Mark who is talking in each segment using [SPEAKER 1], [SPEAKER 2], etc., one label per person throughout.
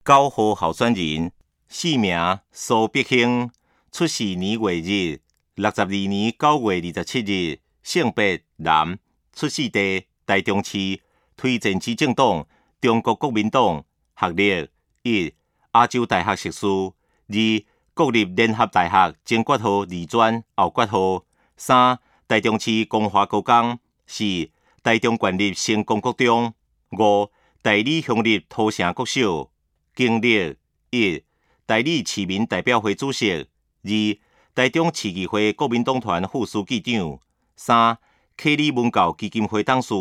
[SPEAKER 1] 9号候选人，姓名苏碧兴，出世年月日62年9月27日，性别男，出世地台中市，推荐之政党中国国民党，学历1亚洲大学硕士，2国立联合大学前决号二专后决号，3台中市光华高工，4台中县立成功国中，5台里乡立土城国小。经历1台里市民代表会主席，2台中市议会国民党团副书记长，3启里文教基金会董事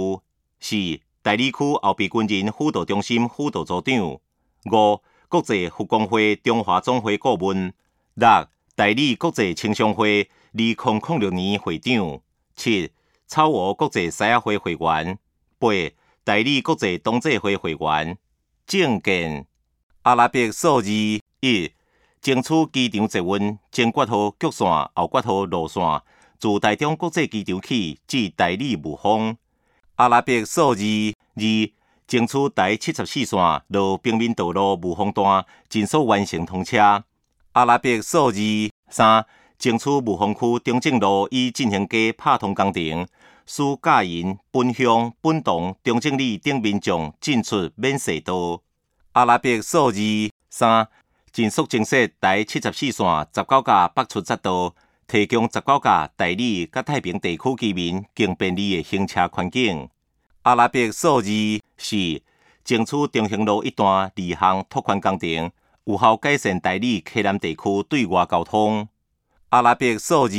[SPEAKER 1] ，4台里区后备军人辅导中心辅导组长，5国际复工会中华总会顾问，6台里国际青商会2006年会长，7草湖国际狮仔会会员，8台里国际同济会会员。政见阿拉伯数字1争取机场捷运前决号局线后决号路线，自台中国际机场起至台里雾峰。阿拉伯数字2争取台74线路平民道路雾峰段尽速完成通车。阿拉伯数字3争取雾峰区中正路已进行街拍通工程，使驾人、本乡、本堂、中正里等民众进出免隧道。阿拉伯数字3尽速增设台74线19架北出匝道，提供19架台里甲太平地区居民更便利的行车环境。阿拉伯数字4争取中兴路一段2项拓宽工程，有效改善台里溪南地区对外交通。阿拉伯数字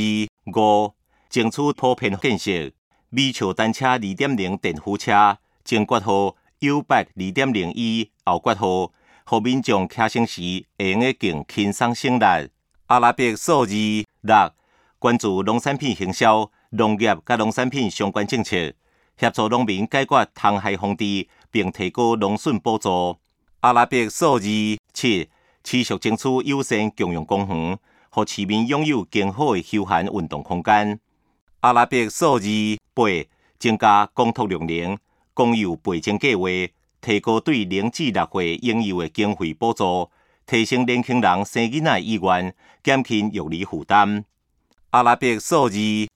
[SPEAKER 1] 5争取普遍建设美笑单车 2.0 电扶车，前决号U-Bike 2.01后决号，互民众骑乘时会用更轻松省力。阿拉伯数字6关注农产品行销、农业甲农产品相关政策，协助农民解决虫害防治，并提高农损补助。阿拉伯数字7持续争取友善共用公园，互市民拥有更好的休闲运动空间。阿拉伯数字8增加公托量能，公有倍增计划，提高对0至6岁婴幼的经费补助，提升年轻人生囡仔意愿，减轻育儿负担。阿拉伯数字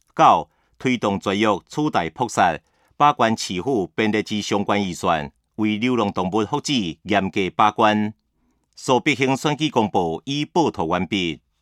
[SPEAKER 1] 9推动绝育取代扑杀，把关饲虎编列之相关预算，为流浪动物福祉严格把关。苏碧兴选举公报已报道完毕。